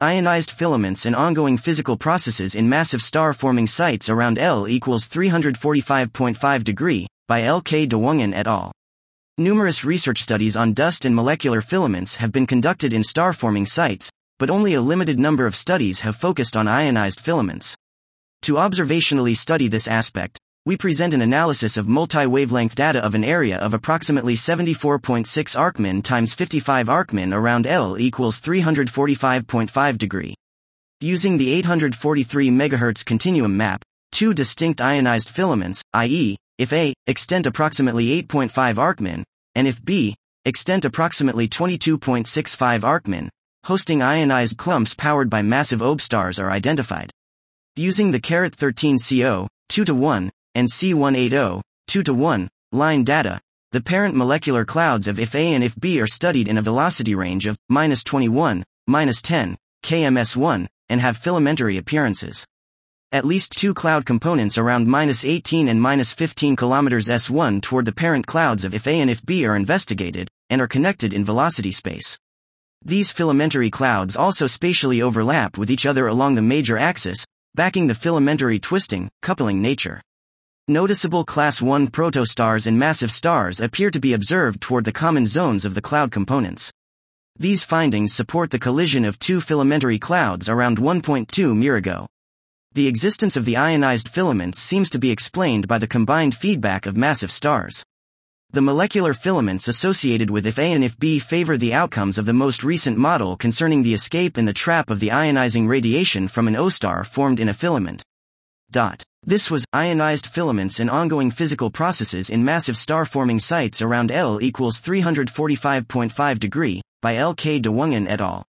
Ionized filaments and ongoing physical processes in massive star-forming sites around L equals 345.5 degree, by L.K. Dewongan et al. Numerous research studies on dust and molecular filaments have been conducted in star-forming sites, but only a limited number of studies have focused on ionized filaments. To observationally study this aspect, we present an analysis of multi-wavelength data of an area of approximately 74.6 arcmin times 55 arcmin around L equals 345.5 degree. Using the 843 MHz continuum map, two distinct ionized filaments, i.e., if A, extent approximately 8.5 arcmin, and if B, extent approximately 22.65 arcmin, hosting ionized clumps powered by massive OB stars are identified. Using the 13CO, 2:1, and C180, 2:1, line data, the parent molecular clouds of if A and if B are studied in a velocity range of -21, -10, kms1, and have filamentary appearances. At least two cloud components around -18 and -15 km s1 toward the parent clouds of if A and if B are investigated, and are connected in velocity space. These filamentary clouds also spatially overlap with each other along the major axis, backing the filamentary twisting, coupling nature. Noticeable Class 1 protostars and massive stars appear to be observed toward the common zones of the cloud components. These findings support the collision of two filamentary clouds around 1.2 μ. The existence of the ionized filaments seems to be explained by the combined feedback of massive stars. The molecular filaments associated with if A and if B favor the outcomes of the most recent model concerning the escape in the trap of the ionizing radiation from an O star formed in a filament. This was ionized filaments and ongoing physical processes in massive star-forming sites around L equals 345.5 degree, by L.K. Dewongan et al.